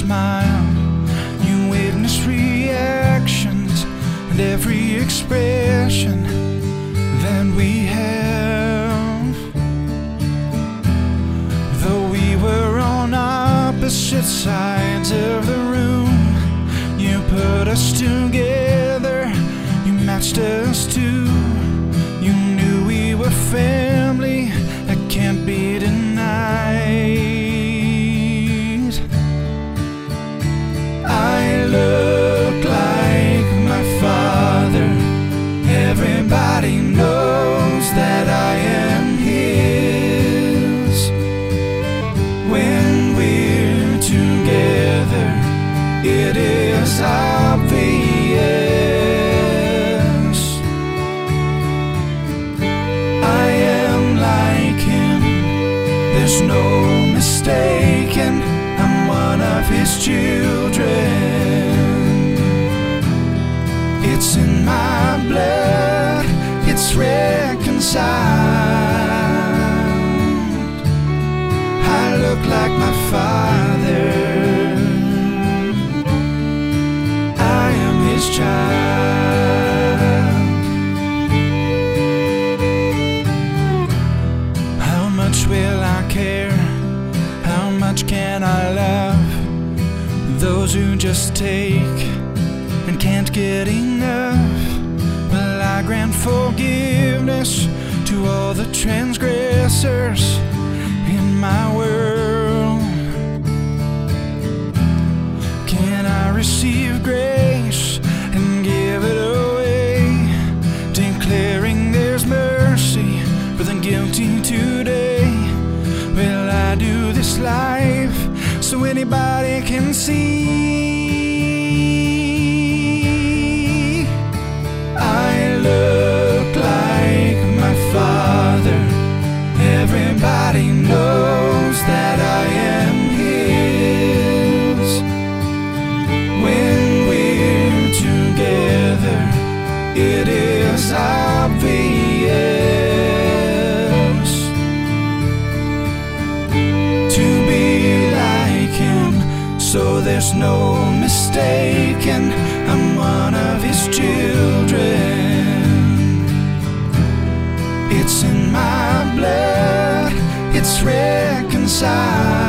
smile, you witness reactions and every expression that we have. Though we were on opposite sides of the room, you put us together, you matched us too. You knew we were family, that can't be denied. I look like my father, everybody knows that I am his. When we're together, it is obvious. I am like him, there's no mistaking, I'm one of his children. It's in my blood, it's reconciled. I look like my father, I am his child. How much will I care? How much can I love those who just take and can't get enough? Will I grant forgiveness to all the transgressors in my world? Can I receive grace and give it away, declaring there's mercy for the guilty today? Will I do this life so anybody can see? I look like my father, everybody knows that I am his. When we're together, it is obvious. To be like him, so there's no mistaking, I'm one of his children. It's in my blood, it's reconciled.